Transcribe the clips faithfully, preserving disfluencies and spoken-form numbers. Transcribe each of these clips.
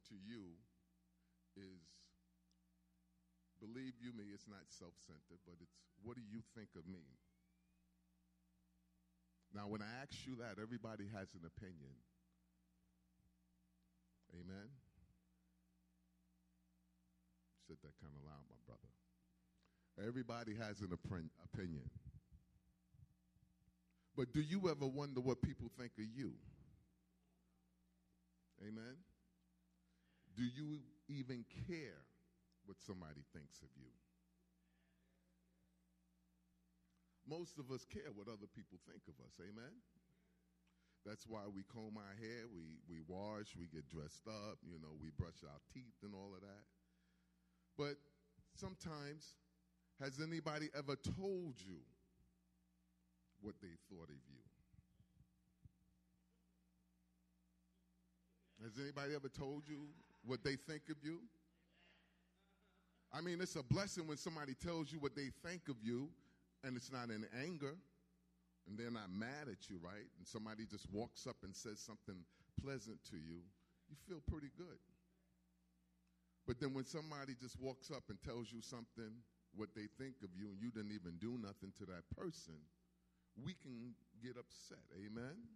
to you is, believe you me, it's not self-centered, but it's, what do you think of me? Now, when I ask you that, everybody has an opinion. Amen? You said that kind of loud, my brother. Everybody has an opinion. But do you ever wonder what people think of you? Amen? Do you even care what somebody thinks of you? Most of us care what other people think of us. Amen? That's why we comb our hair, we, we wash, we get dressed up, you know, we brush our teeth and all of that. But sometimes, has anybody ever told you what they thought of you? Has anybody ever told you what they think of you? I mean, it's a blessing when somebody tells you what they think of you, and it's not in anger, and they're not mad at you, right? And somebody just walks up and says something pleasant to you, you feel pretty good. But then when somebody just walks up and tells you something, what they think of you, and you didn't even do nothing to that person, we can get upset. Amen?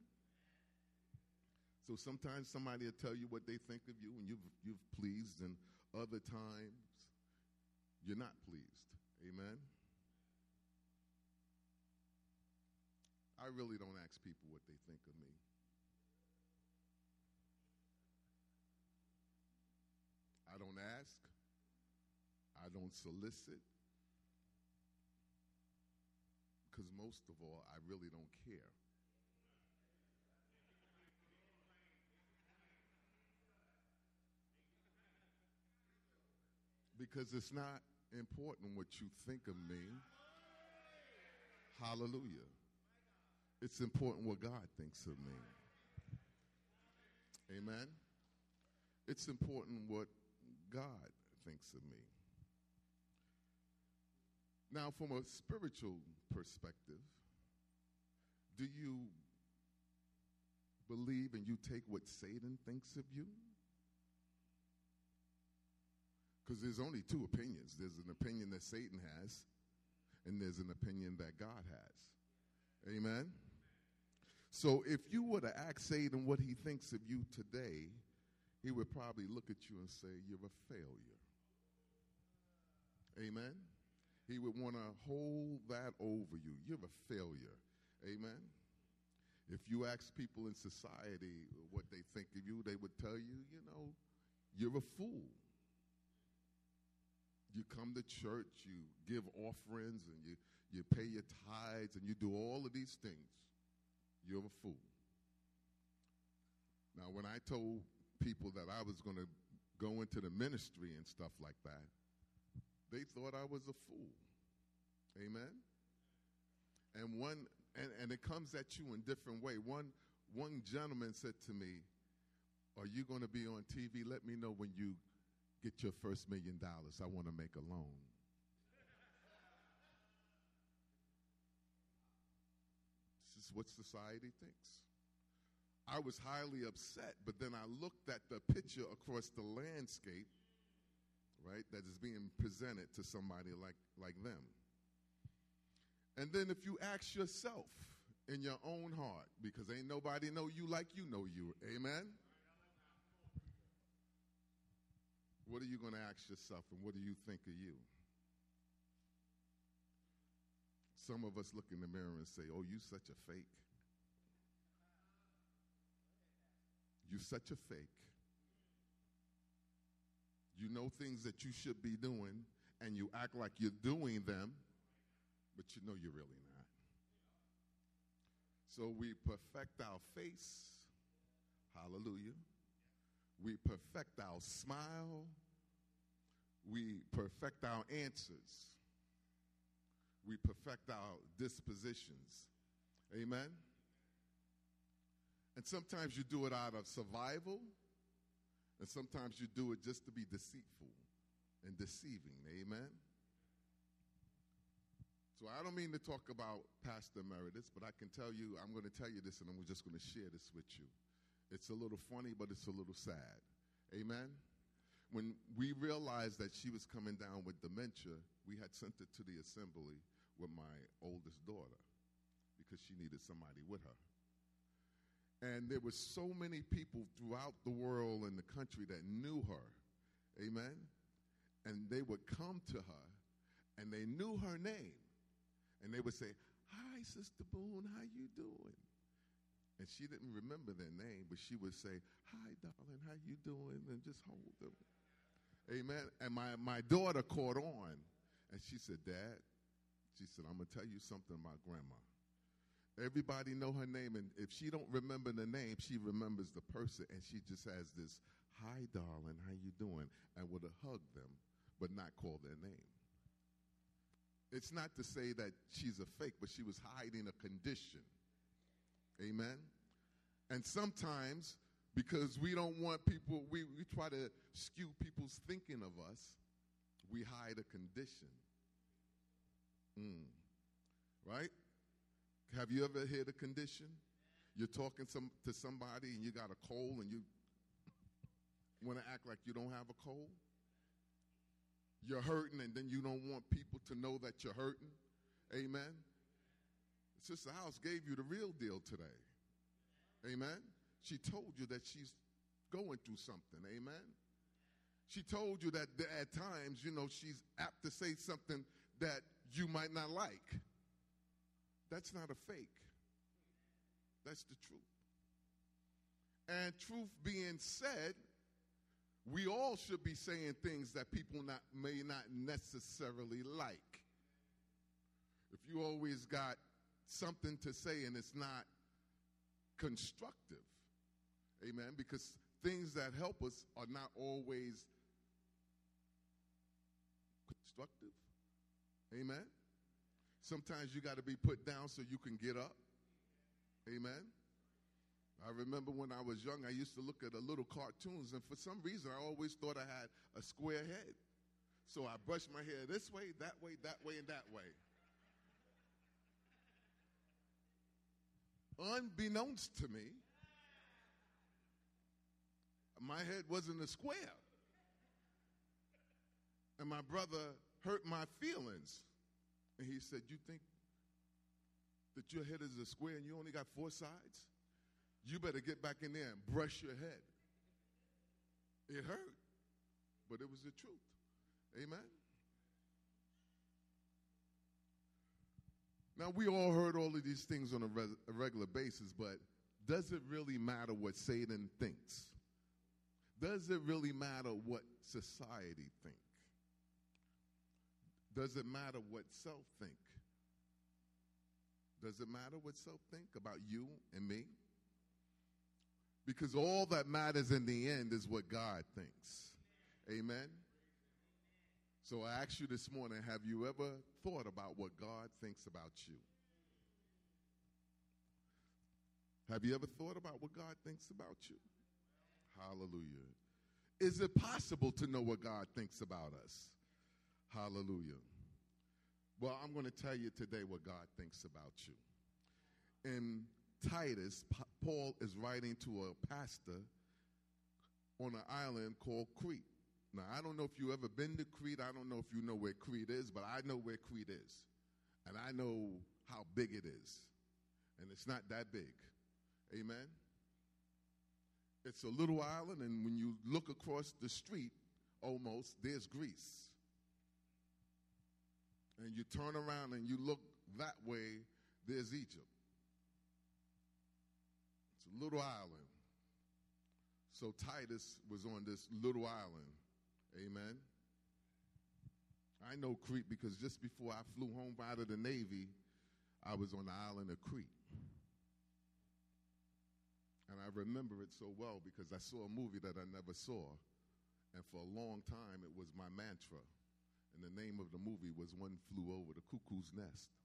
So sometimes somebody will tell you what they think of you, and you've, you've pleased, and other times you're not pleased. Amen? I really don't ask people what they think of me. I don't ask. I don't solicit. Because most of all, I really don't care. Because it's not important what you think of me. Hallelujah. It's important what God thinks of me. Amen. It's important what God thinks of me. Now, from a spiritual perspective, do you believe and you take what Satan thinks of you? Because there's only two opinions. There's an opinion that Satan has, and there's an opinion that God has. Amen? So if you were to ask Satan what he thinks of you today, he would probably look at you and say, you're a failure. Amen? He would want to hold that over you. You're a failure. Amen? If you ask people in society what they think of you, they would tell you, you know, you're a fool. You come to church, you give offerings, and you, you pay your tithes, and you do all of these things. You're a fool. Now, when I told people that I was going to go into the ministry and stuff like that, they thought I was a fool. Amen? And one, and, and it comes at you in a different way. One, one gentleman said to me, are you going to be on T V? Let me know when you get your first million dollars. I want to make a loan. This is what society thinks. I was highly upset, but then I looked at the picture across the landscape, right, that is being presented to somebody like, like them. And then if you ask yourself in your own heart, because ain't nobody know you like you know you, amen? What are you going to ask yourself, and what do you think of you? Some of us look in the mirror and say, oh, you such a fake. You such a fake. You know things that you should be doing, and you act like you're doing them, but you know you're really not. So we perfect our face. Hallelujah. We perfect our smile. We perfect our answers. We perfect our dispositions. Amen? And sometimes you do it out of survival, and sometimes you do it just to be deceitful and deceiving. Amen? So I don't mean to talk about Pastor Emeritus, but I can tell you, I'm going to tell you this, and I'm just going to share this with you. It's a little funny, but it's a little sad. Amen. When we realized that she was coming down with dementia, we had sent her to the assembly with my oldest daughter because she needed somebody with her. And there were so many people throughout the world and the country that knew her. Amen. And they would come to her and they knew her name. And they would say, "Hi, Sister Boone, how you doing?" And she didn't remember their name, but she would say, "Hi, darling, how you doing?" And just hold them. Amen. And my, my daughter caught on. And she said, "Dad," she said, "I'm going to tell you something about Grandma. Everybody know her name, and if she don't remember the name, she remembers the person, and she just has this, 'Hi, darling, how you doing?' and would have hugged them, but not call their name." It's not to say that she's a fake, but she was hiding a condition. Amen? And sometimes, because we don't want people, we, we try to skew people's thinking of us, we hide a condition. Mm. Right? Have you ever heard a condition? You're talking some, to somebody and you got a cold and you want to act like you don't have a cold? You're hurting and then you don't want people to know that you're hurting? Amen? Sister House gave you the real deal today. Amen? She told you that she's going through something. Amen? She told you that at times, you know, she's apt to say something that you might not like. That's not a fake. That's the truth. And truth being said, we all should be saying things that people not, may not necessarily like. If you always got something to say and it's not constructive, amen, because things that help us are not always constructive, amen. Sometimes you got to be put down so you can get up, amen. I remember when I was young, I used to look at the little cartoons, and for some reason, I always thought I had a square head. So I brushed my hair this way, that way, that way, and that way. Unbeknownst to me, my head wasn't a square. And my brother hurt my feelings. And he said, "You think that your head is a square and you only got four sides? You better get back in there and brush your head." It hurt, but it was the truth. Amen? Now, we all heard all of these things on a, re- a regular basis, but does it really matter what Satan thinks? Does it really matter what society thinks? Does it matter what self think? Does it matter what self think about you and me? Because all that matters in the end is what God thinks. Amen? So I ask you this morning, have you ever thought about what God thinks about you? Have you ever thought about what God thinks about you? Hallelujah. Is it possible to know what God thinks about us? Hallelujah. Well, I'm going to tell you today what God thinks about you. In Titus, Paul is writing to a pastor on an island called Crete. Now, I don't know if you've ever been to Crete. I don't know if you know where Crete is, but I know where Crete is. And I know how big it is. And it's not that big. Amen? It's a little island, and when you look across the street, almost, there's Greece. And you turn around and you look that way, there's Egypt. It's a little island. So Titus was on this little island. Amen. I know Crete because just before I flew home out of the Navy, I was on the island of Crete. And I remember it so well because I saw a movie that I never saw. And for a long time, it was my mantra. And the name of the movie was One Flew Over the Cuckoo's Nest.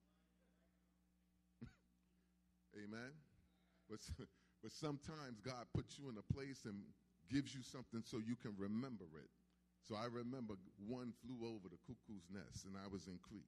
Amen? But, but sometimes God puts you in a place and gives you something so you can remember it. So I remember One Flew Over the Cuckoo's Nest, and I was in Crete.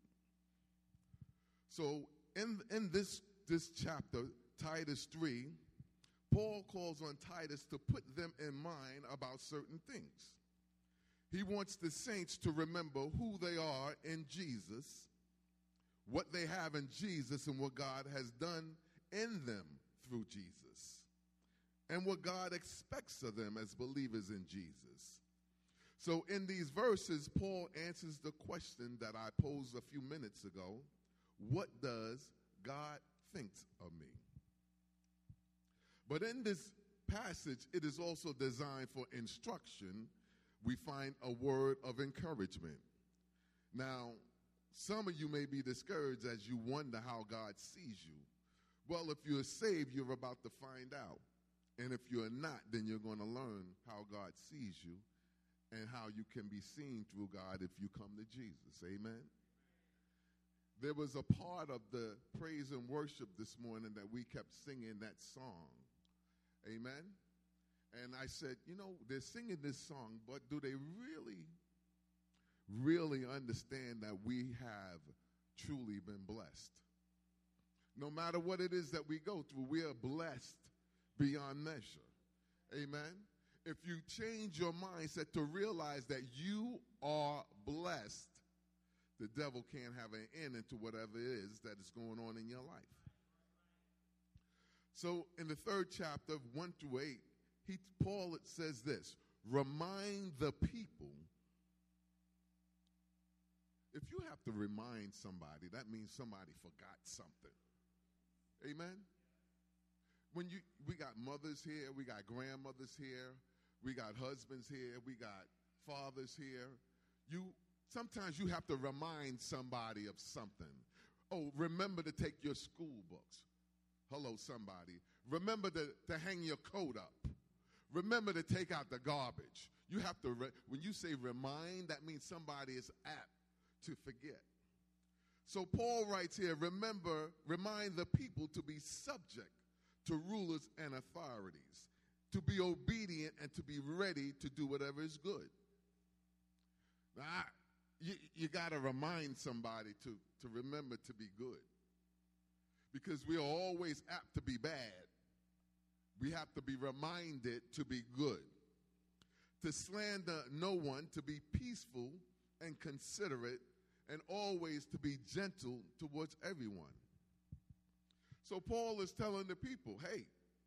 So in, in this, this chapter, Titus three, Paul calls on Titus to put them in mind about certain things. He wants the saints to remember who they are in Jesus, what they have in Jesus, and what God has done in them through Jesus, and what God expects of them as believers in Jesus. So in these verses, Paul answers the question that I posed a few minutes ago: what does God think of me? But in this passage, it is also designed for instruction. We find a word of encouragement. Now, some of you may be discouraged as you wonder how God sees you. Well, if you're saved, you're about to find out. And if you're not, then you're going to learn how God sees you and how you can be seen through God if you come to Jesus. Amen? There was a part of the praise and worship this morning that we kept singing that song. Amen? And I said, you know, they're singing this song, but do they really, really understand that we have truly been blessed? No matter what it is that we go through, we are blessed beyond measure. Amen? If you change your mindset to realize that you are blessed, the devil can't have an end into whatever it is that is going on in your life. So in the third chapter, one through eight, he, Paul it says this: remind the people. If you have to remind somebody, that means somebody forgot something. Amen? When you, we got mothers here, we got grandmothers here, we got husbands here, we got fathers here. You sometimes you have to remind somebody of something. Oh, remember to take your school books. Hello, somebody. Remember to, to hang your coat up. Remember to take out the garbage. You have to, re- when you say remind, that means somebody is apt to forget. So Paul writes here, remember, remind the people to be subject to rulers and authorities, to be obedient and to be ready to do whatever is good. Now, I, you, you got to remind somebody to, to remember to be good, because we are always apt to be bad. We have to be reminded to be good, to slander no one, to be peaceful and considerate, and always to be gentle towards everyone. So Paul is telling the people, hey,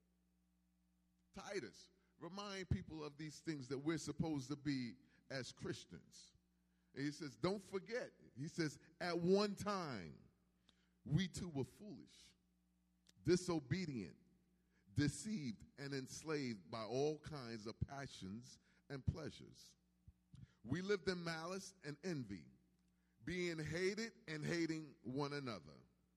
Titus, remind people of these things that we're supposed to be as Christians. And he says, don't forget. He says, at one time, we too were foolish, disobedient, deceived, and enslaved by all kinds of passions and pleasures. We lived in malice and envy, being hated and hating one another.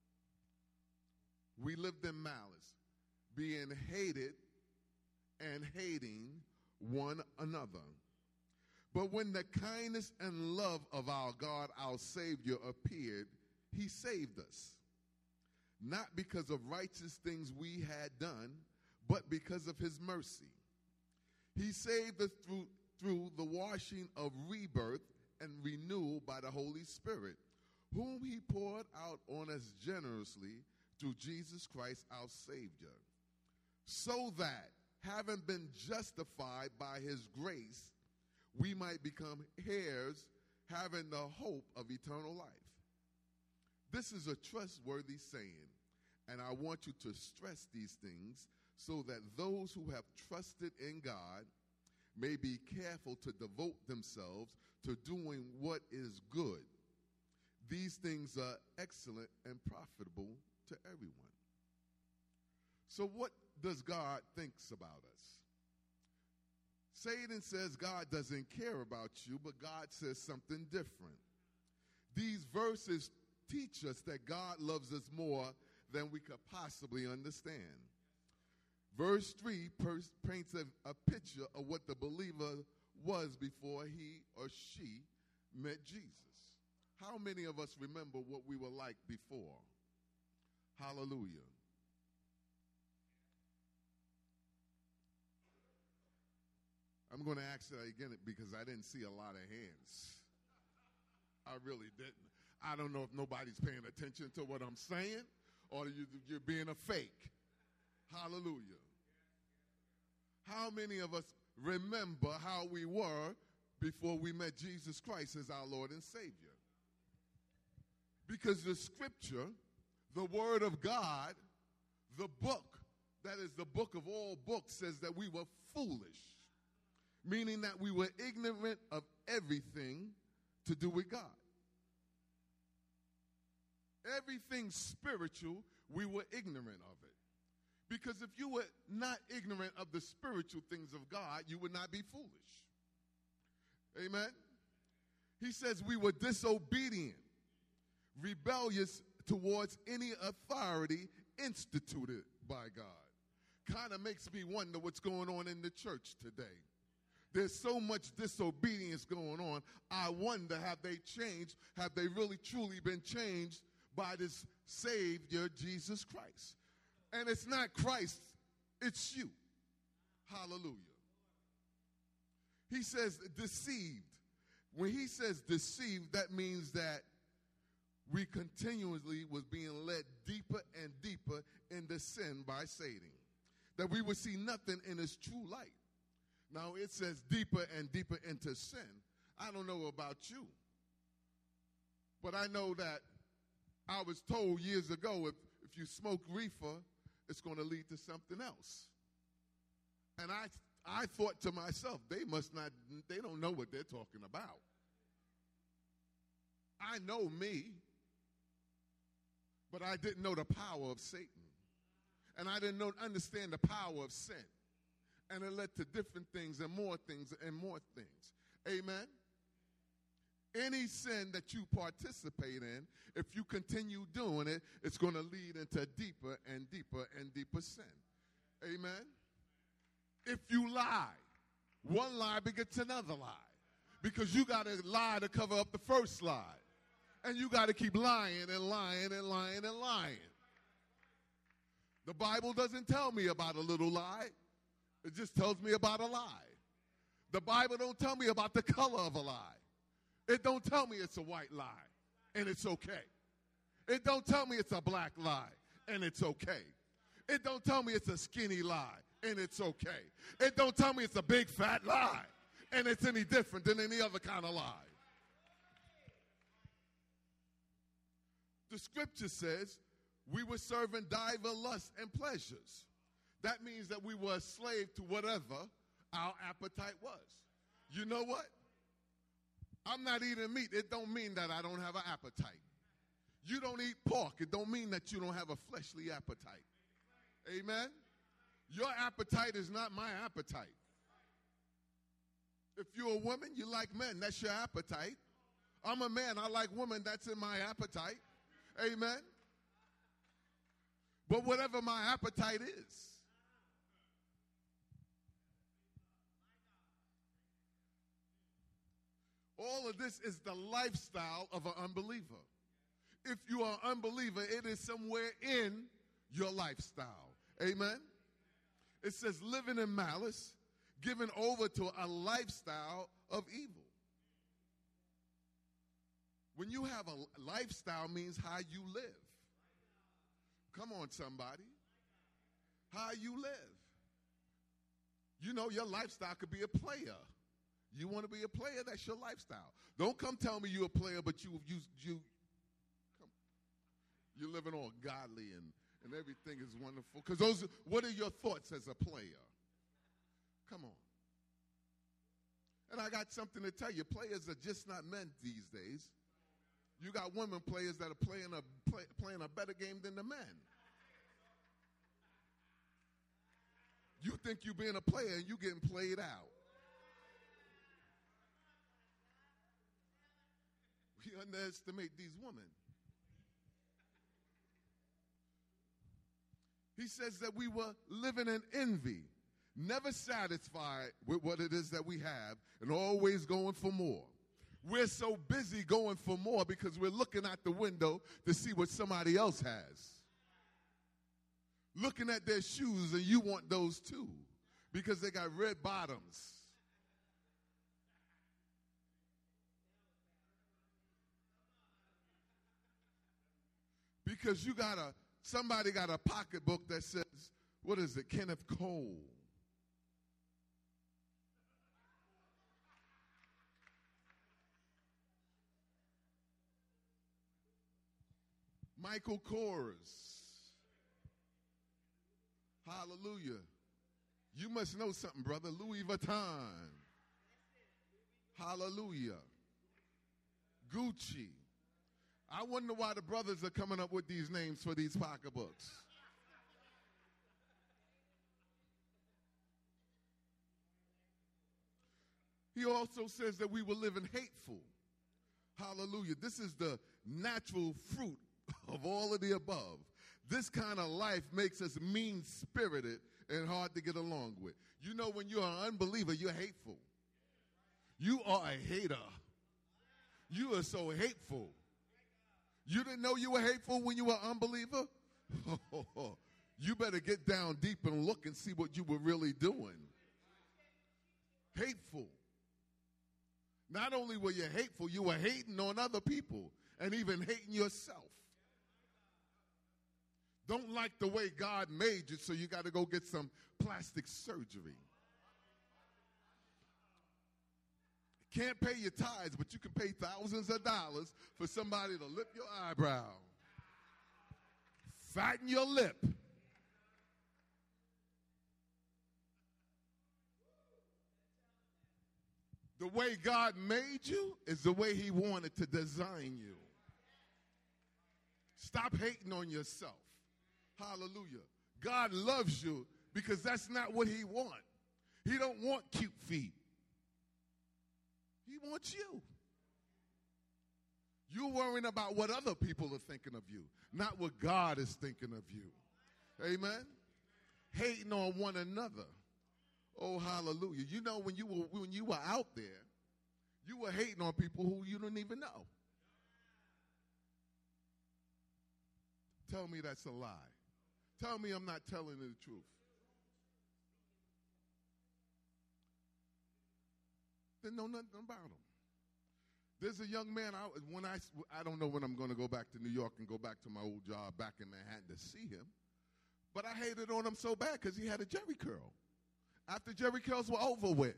We lived in malice, being hated and hating one another. But when the kindness and love of our God, our Savior, appeared, he saved us. Not because of righteous things we had done, but because of his mercy. He saved us through, through the washing of rebirth and renewal by the Holy Spirit, whom he poured out on us generously through Jesus Christ our Savior, so that, having been justified by his grace, we might become heirs, having the hope of eternal life. This is a trustworthy saying, and I want you to stress these things so that those who have trusted in God may be careful to devote themselves to doing what is good. These things are excellent and profitable to everyone. So what does God think about us? Satan says God doesn't care about you, but God says something different. These verses teach us that God loves us more than we could possibly understand. Verse three per- paints a, a picture of what the believer was before he or she met Jesus. How many of us remember what we were like before? Hallelujah. I'm going to ask that again because I didn't see a lot of hands. I really didn't. I don't know if nobody's paying attention to what I'm saying or you, you're being a fake. Hallelujah. How many of us remember how we were before we met Jesus Christ as our Lord and Savior? Because the scripture, the word of God, the book, that is the book of all books, says that we were foolish, meaning that we were ignorant of everything to do with God. Everything spiritual, we were ignorant of it. Because if you were not ignorant of the spiritual things of God, you would not be foolish. Amen? He says we were disobedient, rebellious towards any authority instituted by God. Kind of makes me wonder what's going on in the church today. There's so much disobedience going on. I wonder, have they changed? Have they really truly been changed by this Savior, Jesus Christ? And it's not Christ, it's you. Hallelujah. He says deceived. When he says deceived, that means that we continually was being led deeper and deeper into sin by Satan. That we would see nothing in his true light. Now it says deeper and deeper into sin. I don't know about you, but I know that I was told years ago if, if you smoke reefer, it's going to lead to something else. And I I thought to myself, they must not, they don't know what they're talking about. I know me, but I didn't know the power of Satan. And I didn't know, understand the power of sin. And it led to different things and more things and more things. Amen? Any sin that you participate in, if you continue doing it, it's going to lead into deeper and deeper and deeper sin. Amen? If you lie, one lie begets another lie. Because you got to lie to cover up the first lie. And you got to keep lying and lying and lying and lying. The Bible doesn't tell me about a little lie. It just tells me about a lie. The Bible don't tell me about the color of a lie. It don't tell me it's a white lie, and it's okay. It don't tell me it's a black lie, and it's okay. It don't tell me it's a skinny lie, and it's okay. It don't tell me it's a big fat lie, and it's any different than any other kind of lie. The scripture says we were serving diverse lusts and pleasures. That means that we were a slave to whatever our appetite was. You know what? I'm not eating meat. It don't mean that I don't have an appetite. You don't eat pork. It don't mean that you don't have a fleshly appetite. Amen? Your appetite is not my appetite. If you're a woman, you like men. That's your appetite. I'm a man. I like women. That's in my appetite. Amen? But whatever my appetite is. All of this is the lifestyle of an unbeliever. If you are an unbeliever, it is somewhere in your lifestyle. Amen? It says living in malice, given over to a lifestyle of evil. When you have a lifestyle, means how you live. Come on, somebody. How you live. You know, your lifestyle could be a player. You want to be a player? That's your lifestyle. Don't come tell me you're a player, but you you you come, you're living all godly and, and everything is wonderful. Because those, what are your thoughts as a player? Come on. And I got something to tell you. Players are just not men these days. You got women players that are playing a play, playing a better game than the men. You think you're being a player and you getting played out. We underestimate these women. He says that we were living in envy, never satisfied with what it is that we have, and always going for more. We're so busy going for more because we're looking out the window to see what somebody else has. Looking at their shoes, and you want those too because they got red bottoms. Because you got a, somebody got a pocketbook that says, what is it, Kenneth Cole. Michael Kors. Hallelujah. You must know something, brother. Louis Vuitton. Hallelujah. Gucci. I wonder why the brothers are coming up with these names for these pocketbooks. He also says that we will live in hateful. Hallelujah. This is the natural fruit of all of the above. This kind of life makes us mean-spirited and hard to get along with. You know, when you're an unbeliever, you're hateful. You are a hater. You are so hateful. You didn't know you were hateful when you were an unbeliever? You better get down deep and look and see what you were really doing. Hateful. Not only were you hateful, you were hating on other people and even hating yourself. Don't like the way God made you, so you got to go get some plastic surgery. Can't pay your tithes, but you can pay thousands of dollars for somebody to lip your eyebrow, fatten your lip. The way God made you is the way he wanted to design you. Stop hating on yourself. Hallelujah. God loves you because that's not what he wants. He don't want cute feet. He wants you. You're worrying about what other people are thinking of you, not what God is thinking of you. Amen? Hating on one another. Oh, hallelujah. You know, when you were when you were out there, you were hating on people who you didn't even know. Tell me that's a lie. Tell me I'm not telling the truth. They know nothing about him. There's a young man, I, when I, I don't know when I'm going to go back to New York and go back to my old job back in Manhattan to see him, but I hated on him so bad because he had a Jerry curl. After Jerry curls were over with.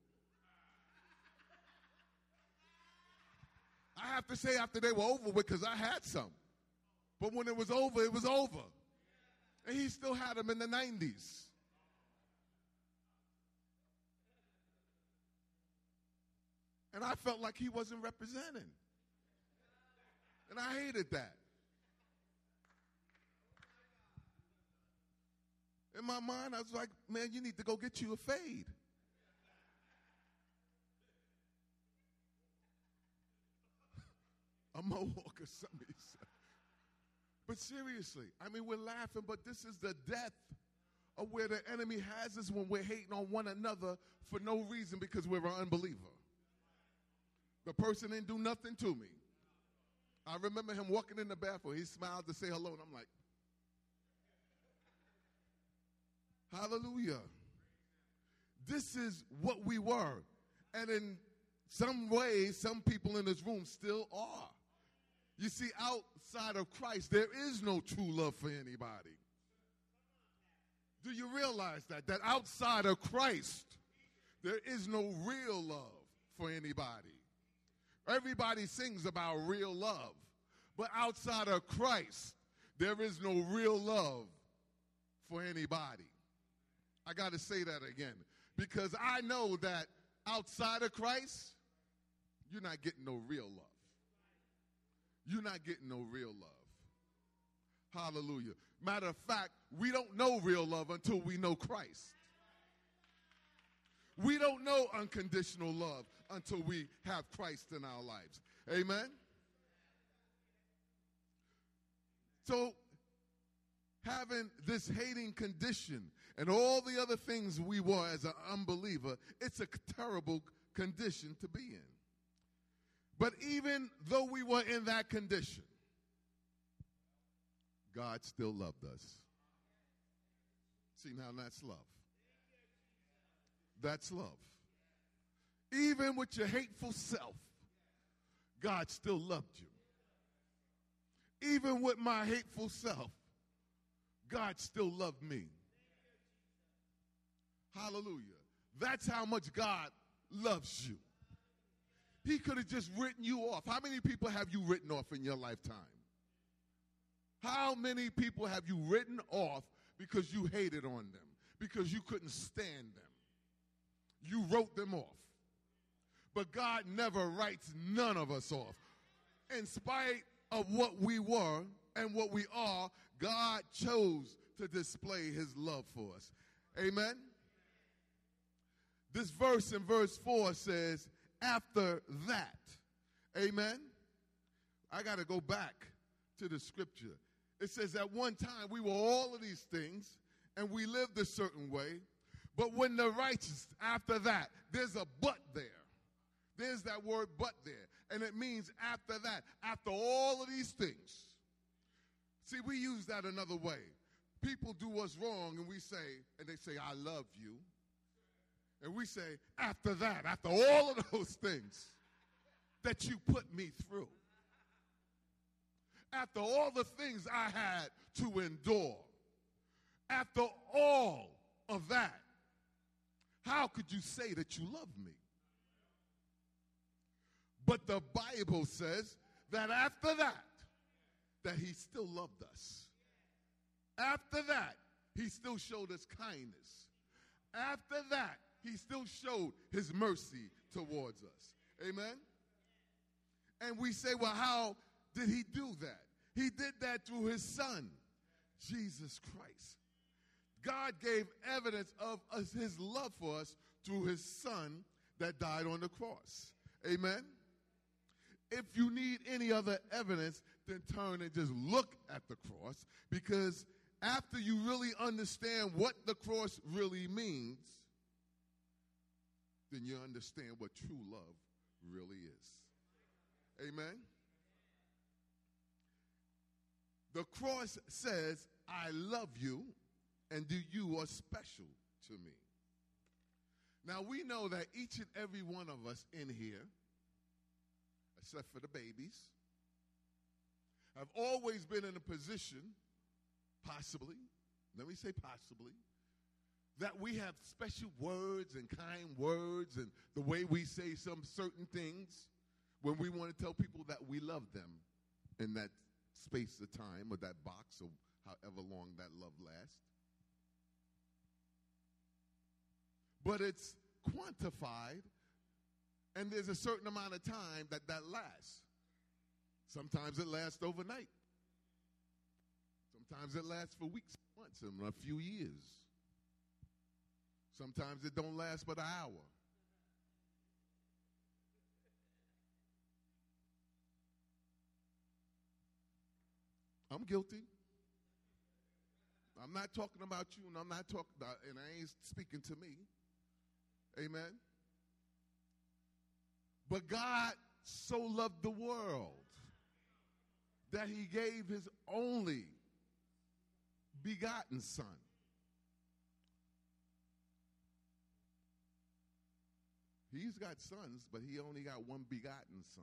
I have to say after they were over with because I had some. But when it was over, it was over. And he still had them in the nineties. And I felt like he wasn't representing. And I hated that. In my mind, I was like, man, you need to go get you a fade. A mohawk or something. But seriously, I mean, we're laughing, but this is the death of where the enemy has us when we're hating on one another for no reason because we're an unbeliever. The person didn't do nothing to me. I remember him walking in the bathroom. He smiled to say hello, and I'm like, hallelujah. This is what we were. And in some ways, some people in this room still are. You see, outside of Christ, there is no true love for anybody. Do you realize that? That outside of Christ, there is no real love for anybody. Everybody sings about real love. But outside of Christ, there is no real love for anybody. I got to say that again. Because I know that outside of Christ, you're not getting no real love. You're not getting no real love. Hallelujah. Matter of fact, we don't know real love until we know Christ. We don't know unconditional love until we have Christ in our lives. Amen? So, having this hating condition and all the other things we were as an unbeliever, it's a terrible condition to be in. But even though we were in that condition, God still loved us. See, now that's love. That's love. Even with your hateful self, God still loved you. Even with my hateful self, God still loved me. Hallelujah. That's how much God loves you. He could have just written you off. How many people have you written off in your lifetime? How many people have you written off because you hated on them, because you couldn't stand them? You wrote them off. But God never writes none of us off. In spite of what we were and what we are, God chose to display his love for us. Amen? This verse in verse four says, after that. Amen? I got to go back to the scripture. It says at one time we were all of these things and we lived a certain way. But when the righteous, after that, there's a but there. There's that word but there. And it means after that, after all of these things. See, we use that another way. People do us wrong and we say, and they say, I love you. And we say, after that, after all of those things that you put me through, after all the things I had to endure, after all of that, how could you say that you love me? But the Bible says that after that, that he still loved us. After that, he still showed us kindness. After that, he still showed his mercy towards us. Amen? And we say, well, how did he do that? He did that through his son, Jesus Christ. God gave evidence of us, his love for us through his son that died on the cross. Amen? If you need any other evidence, then turn and just look at the cross, because after you really understand what the cross really means, then you understand what true love really is. Amen? The cross says, I love you, and you are special to me. Now, we know that each and every one of us in here, except for the babies, have always been in a position, possibly, let me say possibly, that we have special words and kind words and the way we say some certain things when we want to tell people that we love them in that space of time or that box or however long that love lasts. But it's quantified, and there's a certain amount of time that that lasts. Sometimes it lasts overnight. Sometimes it lasts for weeks, months, and a few years. Sometimes it don't last but an hour. I'm guilty. I'm not talking about you, and I'm not talking about, and I ain't speaking to me. Amen. But God so loved the world that he gave his only begotten son. He's got sons, but he only got one begotten son.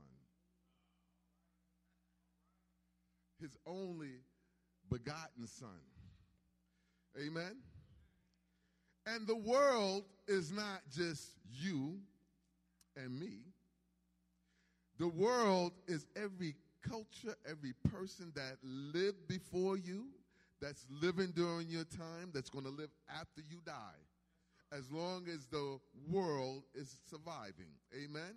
His only begotten son. Amen? And the world is not just you and me. The world is every culture, every person that lived before you, that's living during your time, that's going to live after you die, as long as the world is surviving. Amen?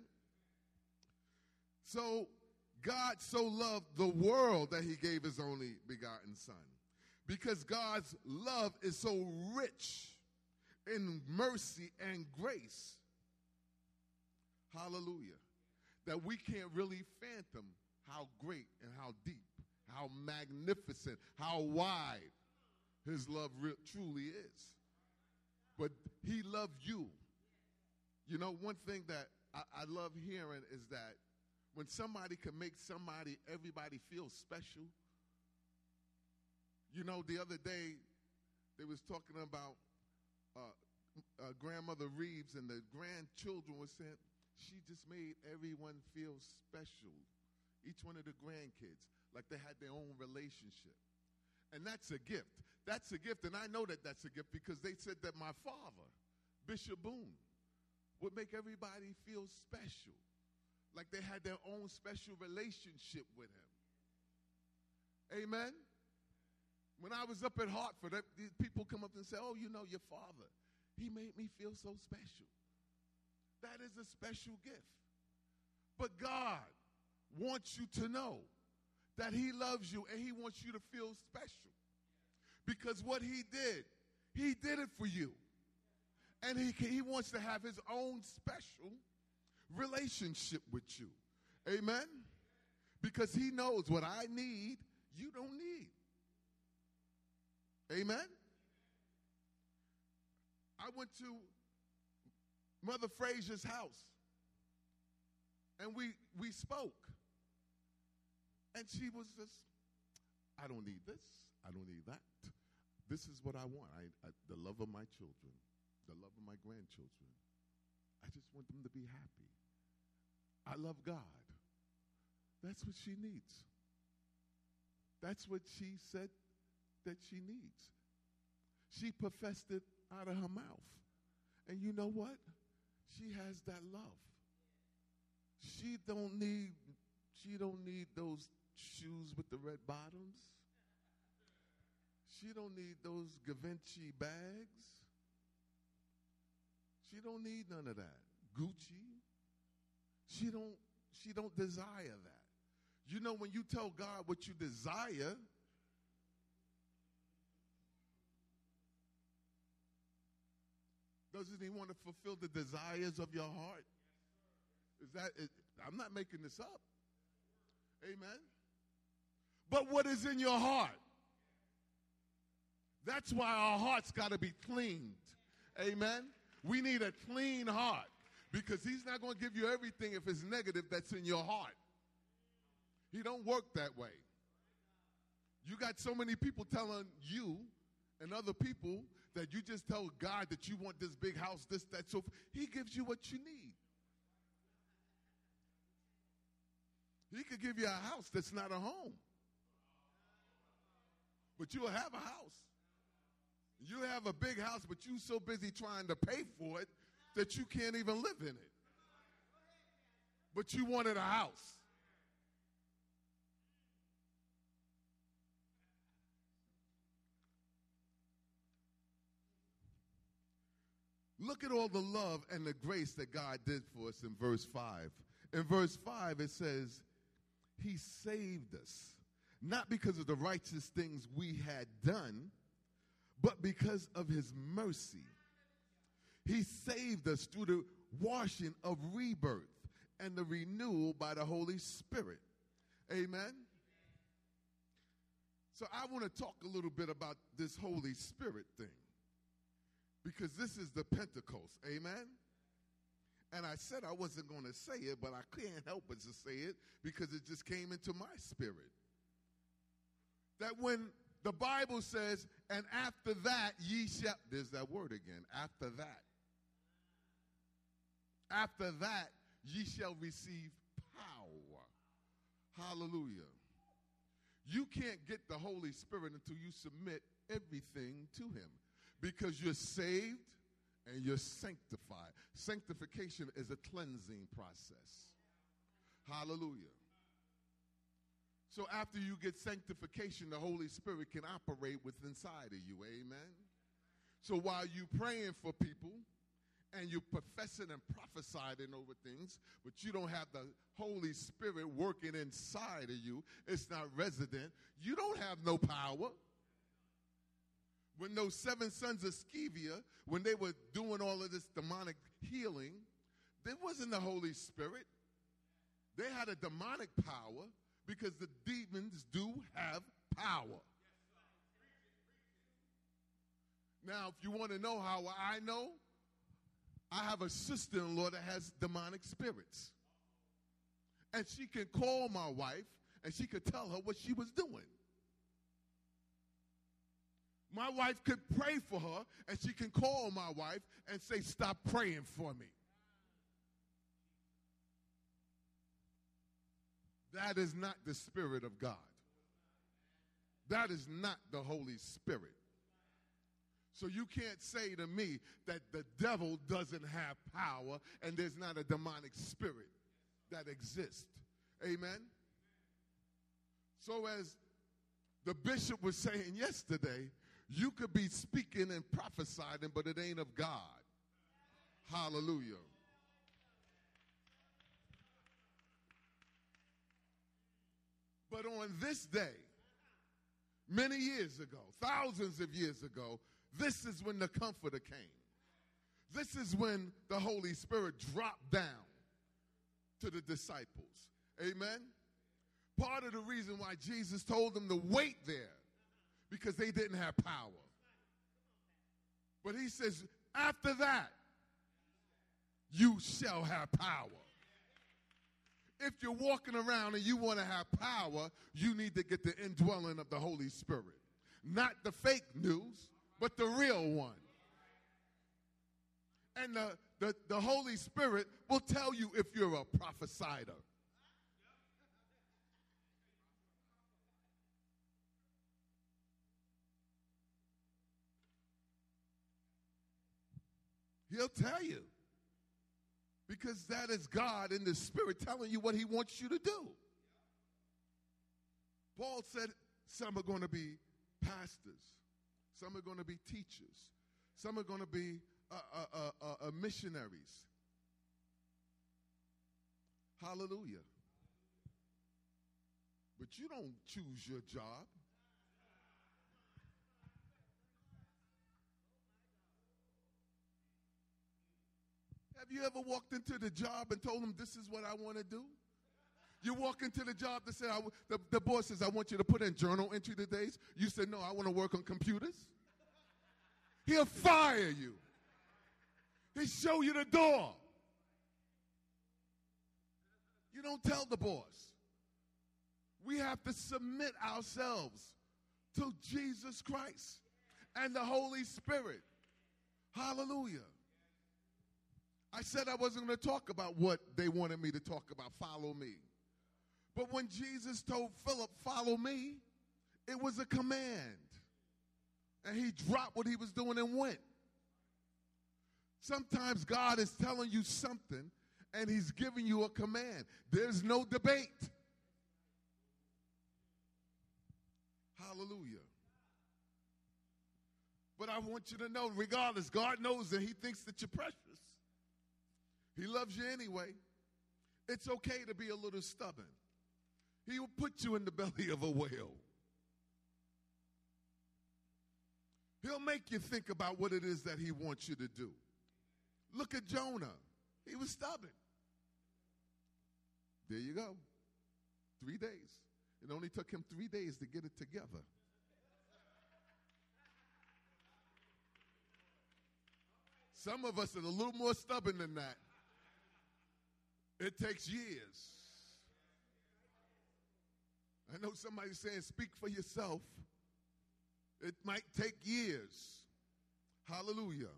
So God so loved the world that he gave his only begotten son. Because God's love is so rich in mercy and grace, hallelujah, that we can't really fathom how great and how deep, how magnificent, how wide his love re- truly is. But he loved you. You know, one thing that I, I love hearing is that when somebody can make somebody, everybody feel special. You know, the other day, they was talking about uh, uh, Grandmother Reeves, and the grandchildren were saying, she just made everyone feel special. Each one of the grandkids, like they had their own relationship. And that's a gift. That's a gift, and I know that that's a gift because they said that my father, Bishop Boone, would make everybody feel special, like they had their own special relationship with him. Amen? When I was up at Hartford, these people come up and say, oh, you know, your father, he made me feel so special. That is a special gift. But God wants you to know that he loves you and he wants you to feel special. Because what he did, he did it for you. And he, he wants to have his own special relationship with you. Amen? Because he knows what I need, you don't need. Amen? I went to Mother Frazier's house, and we, we spoke. And she was just, I don't need this. I don't need that. This is what I want. I, I, the love of my children, the love of my grandchildren. I just want them to be happy. I love God. That's what she needs. That's what she said that she needs. She professed it out of her mouth. And you know what? She has that love. She don't need, she don't need those shoes with the red bottoms. She don't need those Givenchy bags. She don't need none of that. Gucci. She don't, she don't desire that. You know, when you tell God what you desire, doesn't he want to fulfill the desires of your heart? Is that, is, I'm not making this up. Amen. But what is in your heart? That's why our heart's got to be cleaned. Amen. We need a clean heart because he's not going to give you everything if it's negative that's in your heart. He don't work that way. You got so many people telling you and other people that you just tell God that you want this big house, this, that, so he gives you what you need. He could give you a house that's not a home. But you'll have a house. You have a big house, but you're so busy trying to pay for it that you can't even live in it. But you wanted a house. Look at all the love and the grace that God did for us in verse five. In verse five, it says, he saved us, not because of the righteous things we had done, but because of his mercy. He saved us through the washing of rebirth and the renewal by the Holy Spirit. Amen? So I want to talk a little bit about this Holy Spirit thing, because this is the Pentecost. Amen? And I said I wasn't going to say it, but I can't help but to say it because it just came into my spirit. That when the Bible says, and after that ye shall, there's that word again, after that. After that ye shall receive power. Hallelujah. You can't get the Holy Spirit until you submit everything to him, because you're saved and you're sanctified. Sanctification is a cleansing process. Hallelujah. So after you get sanctification, the Holy Spirit can operate within inside of you. Amen. So while you're praying for people and you're professing and prophesying over things, but you don't have the Holy Spirit working inside of you, it's not resident, you don't have no power. When those seven sons of Sceva, when they were doing all of this demonic healing, there wasn't the Holy Spirit. They had a demonic power, because the demons do have power. Now, if you want to know how I know, I have a sister-in-law that has demonic spirits. And she can call my wife, and she could tell her what she was doing. My wife could pray for her, and she can call my wife and say, stop praying for me. That is not the Spirit of God. That is not the Holy Spirit. So you can't say to me that the devil doesn't have power and there's not a demonic spirit that exists. Amen? So as The bishop was saying yesterday, you could be speaking and prophesying, but it ain't of God. Hallelujah. But on this day, many years ago, thousands of years ago, this is when the Comforter came. This is when the Holy Spirit dropped down to the disciples. Amen? Part of the reason why Jesus told them to wait there, because they didn't have power. But he says, after that, you shall have power. If you're walking around and you want to have power, you need to get the indwelling of the Holy Spirit. Not the fake news, but the real one. And the, the, the Holy Spirit will tell you if you're a prophesier. He'll tell you. Because that is God in the Spirit telling you what he wants you to do. Paul said some are going to be pastors. Some are going to be teachers. Some are going to be uh, uh, uh, uh, missionaries. Hallelujah. But you don't choose your job. Have you ever walked into the job and told them, this is what I want to do? You walk into the job to say, I w- the, the boss says, I want you to put in journal entry today. You said, no, I want to work on computers. He'll fire you. He'll show you the door. You don't tell the boss. We have to submit ourselves to Jesus Christ and the Holy Spirit. Hallelujah. I said I wasn't going to talk about what they wanted me to talk about, follow me. But when Jesus told Philip, follow me, it was a command. And he dropped what he was doing and went. Sometimes God is telling you something and he's giving you a command. There's no debate. Hallelujah. But I want you to know, regardless, God knows that he thinks that you're precious. He loves you anyway. It's okay to be a little stubborn. He will put you in the belly of a whale. He'll make you think about what it is that he wants you to do. Look at Jonah. He was stubborn. There you go. Three days. It only took him three days to get it together. Some of us are a little more stubborn than that. It takes years. I know somebody's saying, speak for yourself. It might take years. Hallelujah.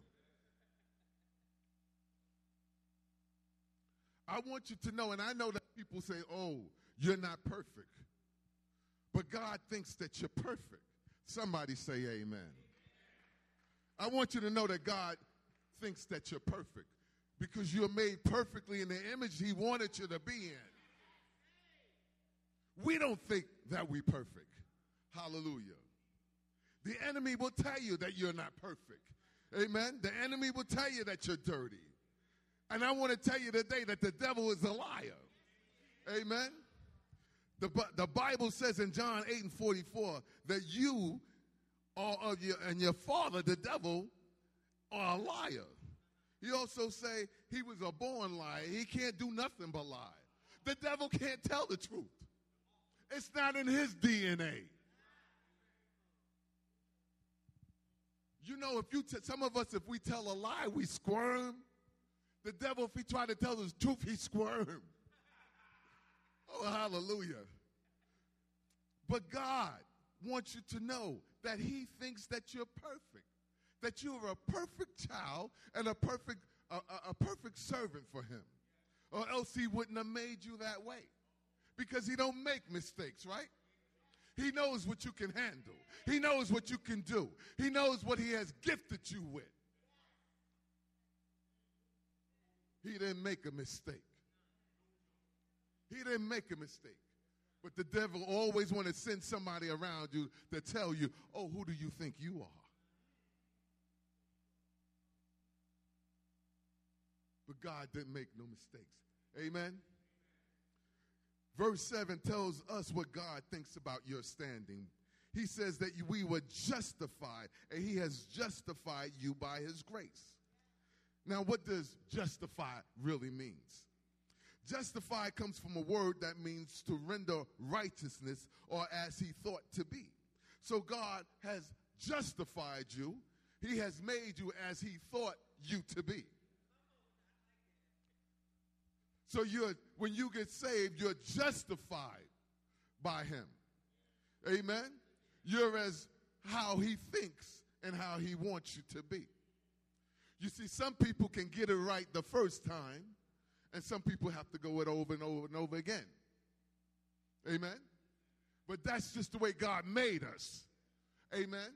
I want you to know, and I know that people say, oh, you're not perfect. But God thinks that you're perfect. Somebody say amen. I want you to know that God thinks that you're perfect because you're made perfectly in the image he wanted you to be in. We don't think that we're perfect. Hallelujah. The enemy will tell you that you're not perfect. Amen. The enemy will tell you that you're dirty. And I want to tell you today that the devil is a liar. Amen. The, the Bible says in John eight and forty-four that you are of your, and your father, the devil, are a liar. He also say he was a born liar. He can't do nothing but lie. The devil can't tell the truth. It's not in his D N A. You know, if you t- some of us, if we tell a lie, we squirm. The devil, if he try to tell us the truth, he squirm. Oh, hallelujah. But God wants you to know that he thinks that you're perfect, that you are a perfect child and a perfect, a, a, a perfect servant for him, or else he wouldn't have made you that way, because he don't make mistakes, right? He knows what you can handle. He knows what you can do. He knows what he has gifted you with. He didn't make a mistake. He didn't make a mistake. But the devil always want to send somebody around you to tell you, oh, who do you think you are? But God didn't make no mistakes. Amen? Verse seven tells us what God thinks about your standing. He says that we were justified, and he has justified you by his grace. Now, what does justify really means? Justify comes from a word that means to render righteousness or as he thought to be. So God has justified you. He has made you as he thought you to be. So you're, when you get saved, you're justified by him. Amen? You're as how he thinks and how he wants you to be. You see, some people can get it right the first time, and some people have to go it over and over and over again. Amen? But that's just the way God made us. Amen?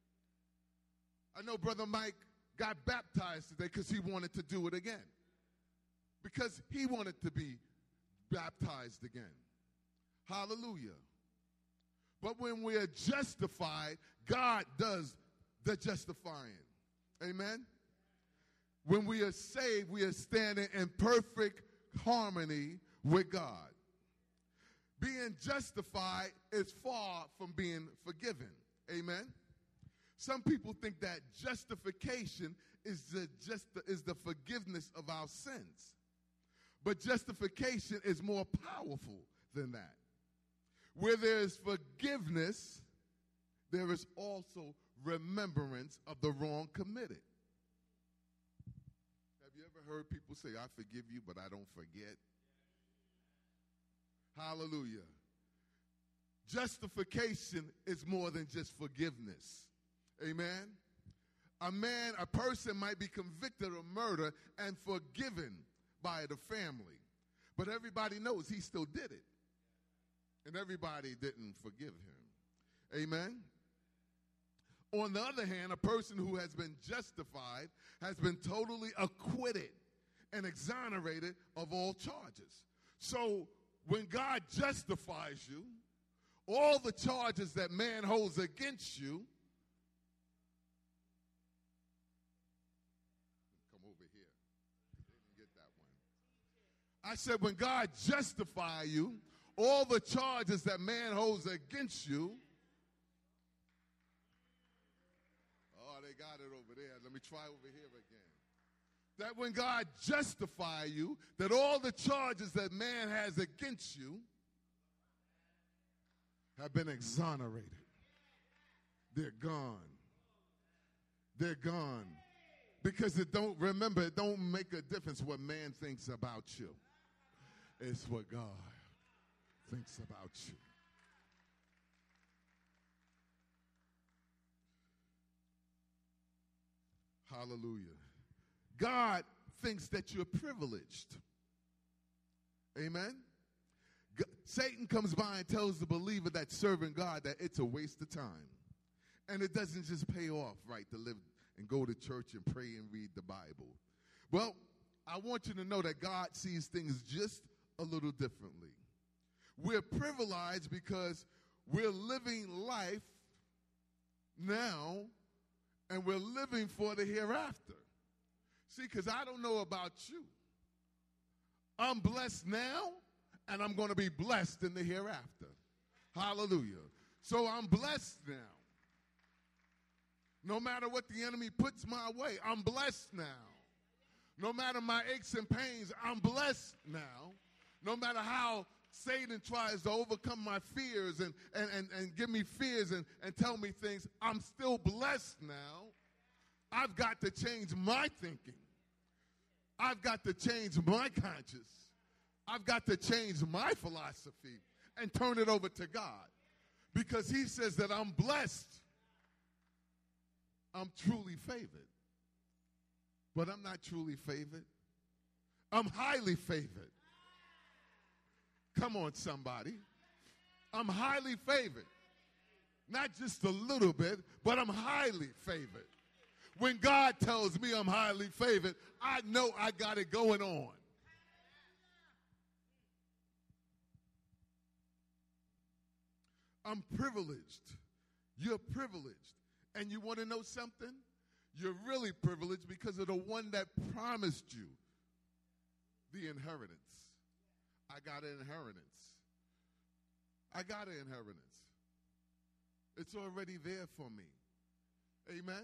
I know Brother Mike got baptized today because he wanted to do it again. Because he wanted to be baptized again. Hallelujah. But when we are justified, God does the justifying. Amen? When we are saved, we are standing in perfect harmony with God. Being justified is far from being forgiven. Amen? Some people think that justification is the, just the, is the forgiveness of our sins. But justification is more powerful than that. Where there is forgiveness, there is also remembrance of the wrong committed. Have you ever heard people say, I forgive you, but I don't forget? Hallelujah. Justification is more than just forgiveness. Amen? A man, a person might be convicted of murder and forgiven by the family. But everybody knows he still did it. And everybody didn't forgive him. Amen? On the other hand, a person who has been justified has been totally acquitted and exonerated of all charges. So when God justifies you, all the charges that man holds against you, come over here. Didn't get that one. I said when God justifies you, all the charges that man holds against you, oh, they got it over there. Let me try over here again. That when God justifies you, that all the charges that man has against you have been exonerated. They're gone. They're gone. Because it don't, remember, it don't make a difference what man thinks about you. It's what God thinks about you. Hallelujah. God thinks that you're privileged. Amen? G- Satan comes by and tells the believer that serving God that it's a waste of time. And it doesn't just pay off, right, to live and go to church and pray and read the Bible. Well, I want you to know that God sees things just a little differently. We're privileged because we're living life now and we're living for the hereafter. See, because I don't know about you. I'm blessed now and I'm going to be blessed in the hereafter. Hallelujah. So I'm blessed now. No matter what the enemy puts my way, I'm blessed now. No matter my aches and pains, I'm blessed now. No matter how Satan tries to overcome my fears and, and, and, and give me fears and, and tell me things, I'm still blessed now. I've got to change my thinking. I've got to change my conscience. I've got to change my philosophy and turn it over to God. Because he says that I'm blessed. I'm truly favored. But I'm not truly favored. I'm highly favored. Come on, somebody. I'm highly favored. Not just a little bit, but I'm highly favored. When God tells me I'm highly favored, I know I got it going on. I'm privileged. You're privileged. And you want to know something? You're really privileged because of the one that promised you the inheritance. I got an inheritance. I got an inheritance. It's already there for me. Amen?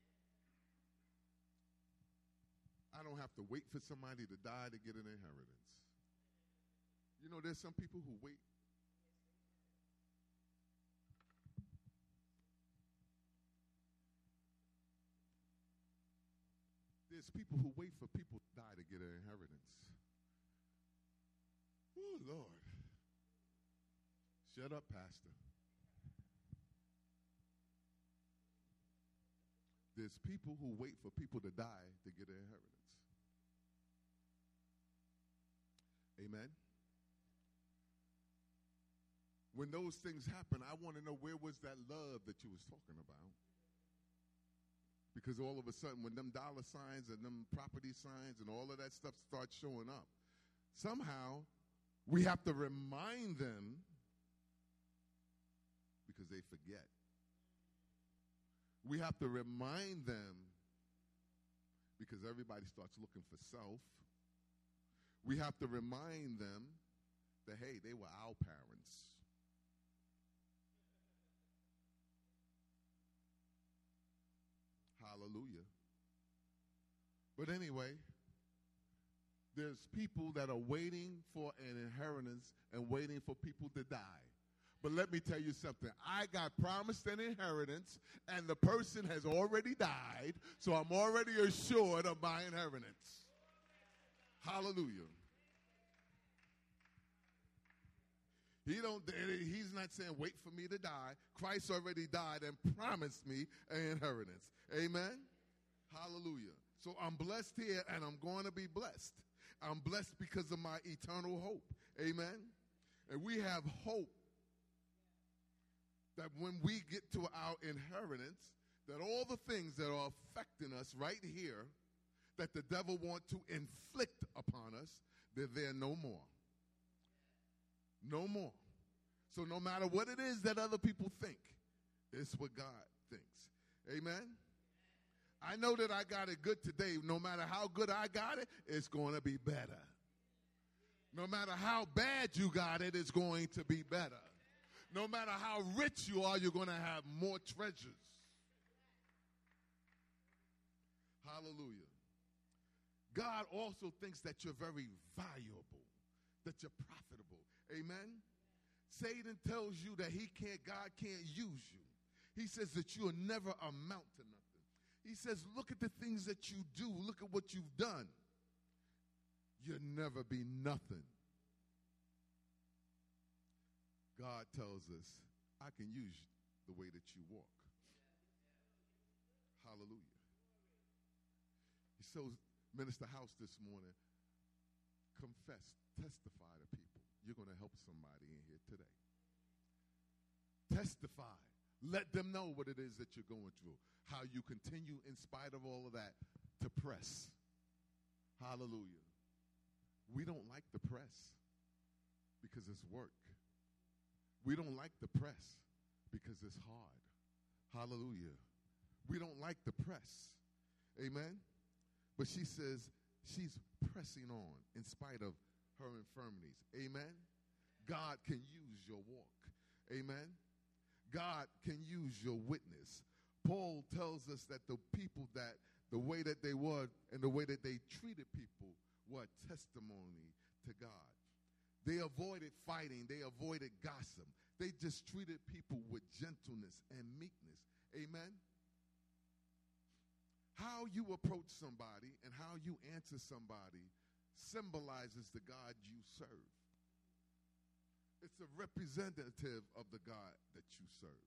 I don't have to wait for somebody to die to get an inheritance. You know, there's some people who wait. There's people who wait for people to die to get an inheritance. Oh, Lord. Shut up, Pastor. There's people who wait for people to die to get an inheritance. Amen? When those things happen, I want to know, where was that love that you was talking about? Because all of a sudden, when them dollar signs and them property signs and all of that stuff starts showing up, somehow we have to remind them, because they forget. We have to remind them, because everybody starts looking for self. We have to remind them that, hey, they were our parents. Hallelujah. But anyway, there's people that are waiting for an inheritance and waiting for people to die. But let me tell you something. I got promised an inheritance, and the person has already died, so I'm already assured of my inheritance. Hallelujah. He don't, he's not saying, wait for me to die. Christ already died and promised me an inheritance. Amen? Hallelujah. So I'm blessed here, and I'm going to be blessed. I'm blessed because of my eternal hope. Amen? And we have hope that when we get to our inheritance, that all the things that are affecting us right here, that the devil want to inflict upon us, they're there no more. No more. So no matter what it is that other people think, it's what God thinks. Amen? I know that I got it good today. No matter how good I got it, it's going to be better. No matter how bad you got it, it's going to be better. No matter how rich you are, you're going to have more treasures. Hallelujah. God also thinks that you're very valuable, that you're profitable. Amen? Satan tells you that he can't, God can't use you. He says that you'll never amount to nothing. He says, look at the things that you do. Look at what you've done. You'll never be nothing. God tells us, I can use the way that you walk. Hallelujah. He shows Minister House this morning, confess, testify to people. You're going to help somebody in here today. Testify. Let them know what it is that you're going through. How you continue, in spite of all of that, to press. Hallelujah. We don't like the press because it's work. We don't like the press because it's hard. Hallelujah. We don't like the press. Amen. But she says she's pressing on in spite of her infirmities. Amen. God can use your walk. Amen. God can use your witness. Paul tells us that the people that, the way that they were and the way that they treated people were testimony to God. They avoided fighting. They avoided gossip. They just treated people with gentleness and meekness. Amen. How you approach somebody and how you answer somebody symbolizes the God you serve. It's a representative of the God that you serve.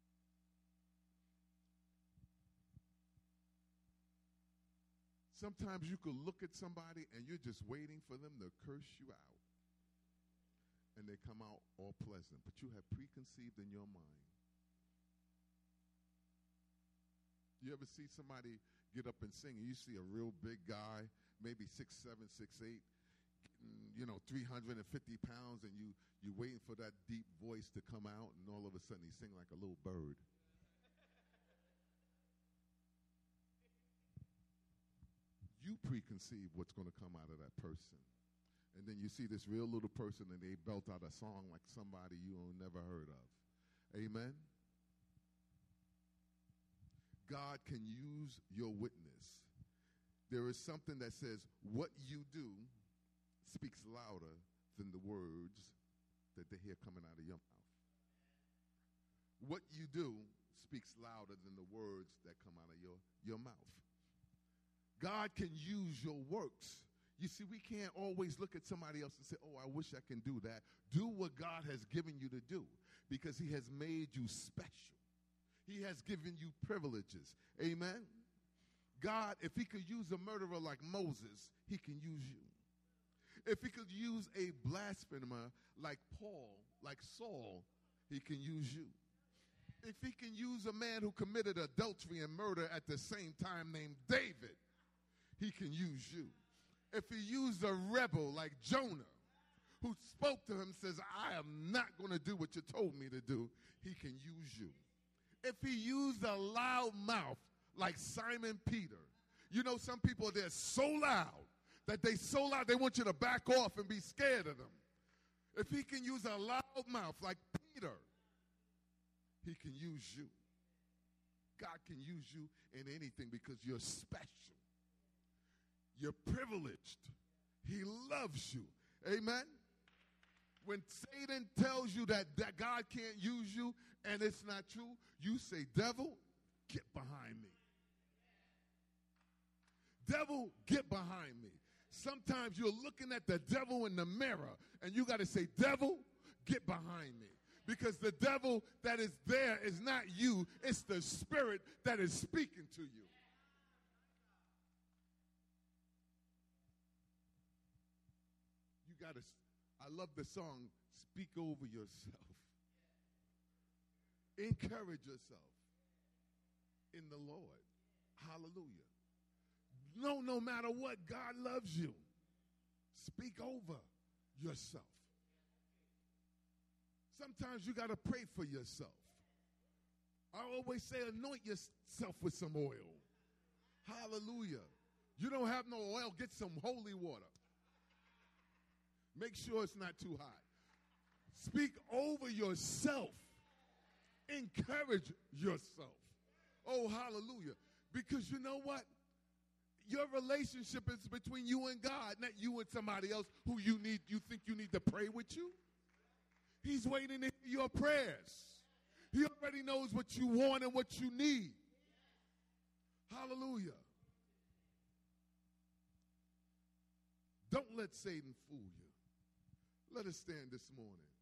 Sometimes you could look at somebody and you're just waiting for them to curse you out. And they come out all pleasant, but you have preconceived in your mind. You ever see somebody get up and sing, and you see a real big guy, maybe six seven, six eight, getting, you know, three hundred fifty pounds, and you, you waiting for that deep voice to come out, and all of a sudden he's singing like a little bird. You preconceive what's going to come out of that person. And then you see this real little person, and they belt out a song like somebody you never heard of. Amen? God can use your witness. There is something that says what you do speaks louder than the words that they hear coming out of your mouth. What you do speaks louder than the words that come out of your, your mouth. God can use your works. You see, we can't always look at somebody else and say, oh, I wish I can do that. Do what God has given you to do, because he has made you special. He has given you privileges. Amen? God, if he could use a murderer like Moses, he can use you. If he could use a blasphemer like Paul, like Saul, he can use you. If he can use a man who committed adultery and murder at the same time named David, he can use you. If he used a rebel like Jonah, who spoke to him and says, I am not going to do what you told me to do, he can use you. If he used a loud mouth like Simon Peter, you know, some people, they're so loud that they so loud they want you to back off and be scared of them. If he can use a loud mouth like Peter, he can use you. God can use you in anything because you're special. You're privileged. He loves you. Amen? When Satan tells you that, that God can't use you and it's not true, you say, devil, get behind me. Devil, get behind me. Sometimes you're looking at the devil in the mirror and you got to say, devil, get behind me. Because the devil that is there is not you, it's the spirit that is speaking to you. You got to, I love the song, Speak Over Yourself. Encourage yourself in the Lord. Hallelujah. No, no matter what, God loves you. Speak over yourself. Sometimes you got to pray for yourself. I always say anoint yourself with some oil. Hallelujah. You don't have no oil, get some holy water. Make sure it's not too hot. Speak over yourself. Encourage yourself. Oh, hallelujah. Because you know what? Your relationship is between you and God, not you and somebody else who you need, you think you need to pray with you. He's waiting to hear your prayers. He already knows what you want and what you need. Hallelujah. Don't let Satan fool you. Let us stand this morning.